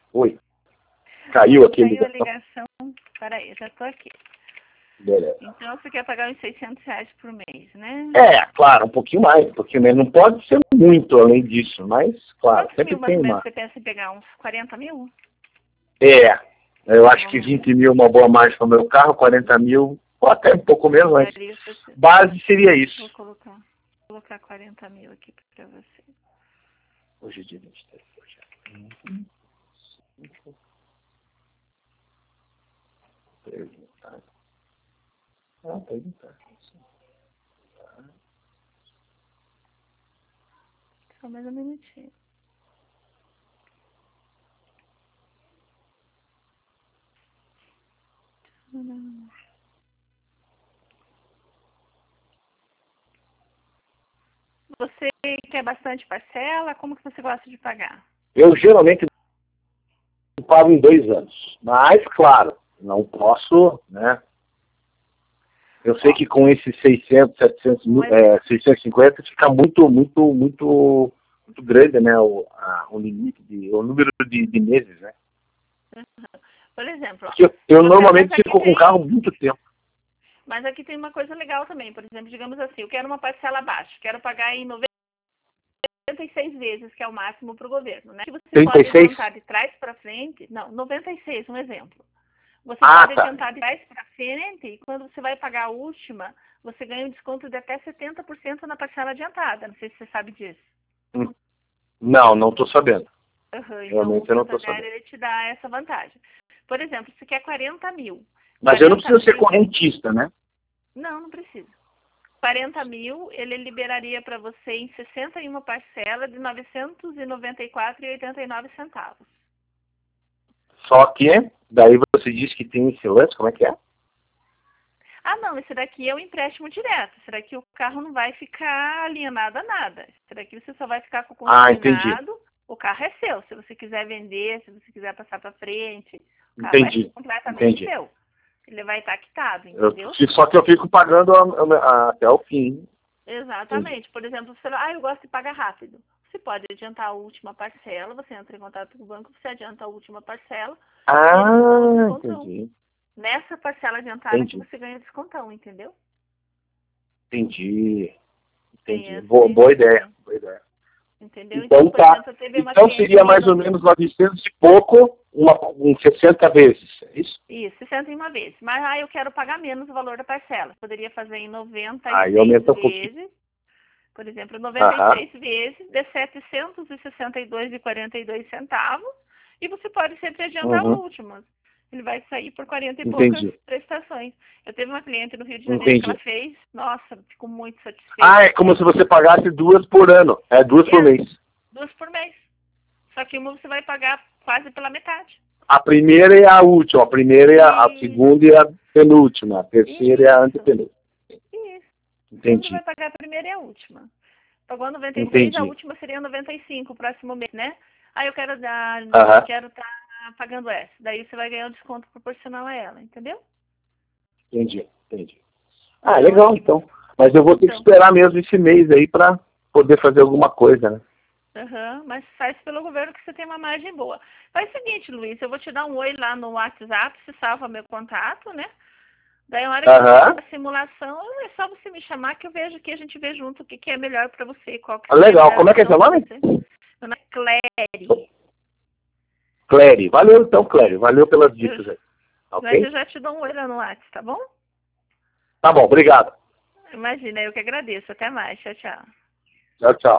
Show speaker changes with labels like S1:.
S1: Oi. Caiu aqui.
S2: Caiu a ligação. Peraí, já tô aqui.
S1: Beleza.
S2: Então você quer pagar uns R$600 por mês, né?
S1: Claro, um pouquinho mais, um pouquinho menos. Não pode ser muito além disso, mas, claro,
S2: Quantos
S1: sempre
S2: mil mais
S1: tem
S2: ou menos
S1: uma...
S2: você pensa em pegar? Uns 40 mil?
S1: Eu acho que 20 mil é uma boa margem para o meu carro, 40 mil, ou até um pouco menos, mas base seria isso.
S2: Vou colocar 40 mil aqui para você.
S1: Hoje é dia 23. Perguntar. Perguntar.
S2: Só mais um minutinho. Você quer bastante parcela? Como que você gosta de pagar?
S1: Eu geralmente pago em 2 anos. Mas, claro, não posso, né? Eu sei que com esses 600, 700, 650 fica muito grande, né? O limite, o número de meses, né?
S2: Por exemplo,
S1: eu normalmente fico com o carro muito tempo.
S2: Mas aqui tem uma coisa legal também. Por exemplo, digamos assim, eu quero uma parcela baixa. Quero pagar em 96 vezes, que é o máximo para o governo, né? Que você
S1: 36?
S2: pode adiantar de trás para frente. Não, 96, um exemplo. Você pode adiantar de trás para frente e quando você vai pagar a última, você ganha um desconto de até 70% na parcela adiantada. Não sei se você sabe disso.
S1: Não estou sabendo.
S2: Então o Santander ele te dá essa vantagem. Por exemplo, você quer 40 mil.
S1: Mas eu não preciso ser correntista, né?
S2: Não precisa. 40 mil, ele liberaria para você em 61 parcelas de R$ 994,89.
S1: Só que, daí você disse que tem esse lance, como é que é?
S2: Não, esse daqui é um empréstimo direto. Esse daqui o carro não vai ficar alienado a nada. Esse daqui você só vai ficar com o consignado. O carro é seu. Se você quiser vender, se você quiser passar para frente, o carro vai ser completamente seu. Ele vai estar quitado, entendeu?
S1: Só que eu fico pagando até o fim.
S2: Exatamente. Por exemplo, você fala, eu gosto de pagar rápido. Você pode adiantar a última parcela, você entra em contato com o banco, você adianta a última parcela.
S1: Entendi.
S2: Nessa parcela adiantada que você ganha descontão, entendeu?
S1: Entendi. Boa ideia.
S2: Entendeu?
S1: Então,
S2: por exemplo, teve uma
S1: então seria mais ou menos 900 e pouco, em 60 vezes, é isso?
S2: Isso, 61 vezes. Mas eu quero pagar menos o valor da parcela. Poderia fazer em 96 vezes. Por exemplo, 96 vezes de R$ 762,42 e você pode sempre adiantar o último. Ele vai sair por 40 e poucas prestações. Eu teve uma cliente no Rio de Janeiro que ela fez. Nossa, ficou muito satisfeita.
S1: É como se você pagasse 2 por ano. 2 por mês.
S2: 2 por mês. Só que uma você vai pagar quase pela metade.
S1: A primeira é a última, a primeira é a segunda e a penúltima, a terceira é a antepenúltima.
S2: Isso.
S1: Entendi.
S2: Você vai pagar a primeira e a última. Pagou 96, a última seria 95, o próximo mês, né? Eu quero estar pagando essa. Daí você vai ganhar um desconto proporcional a ela, entendeu?
S1: Entendi. Legal, então. Mas eu vou ter que esperar mesmo esse mês aí para poder fazer alguma coisa, né?
S2: Mas faz pelo governo que você tem uma margem boa. Faz o seguinte, Luiz, eu vou te dar um oi lá no WhatsApp, você salva meu contato, né? Daí a hora que eu faço a simulação, é só você me chamar que eu vejo que a gente vê junto o que é melhor para você. Qual que
S1: legal, como é que é seu nome?
S2: Meu nome é Cléry.
S1: Cléry, valeu então, Cléry, valeu pelas dicas aí.
S2: Mas eu já te dou um oi lá no WhatsApp, tá bom?
S1: Tá bom, obrigado.
S2: Imagina, eu que agradeço. Até mais, tchau, tchau.
S1: Tchau, tchau.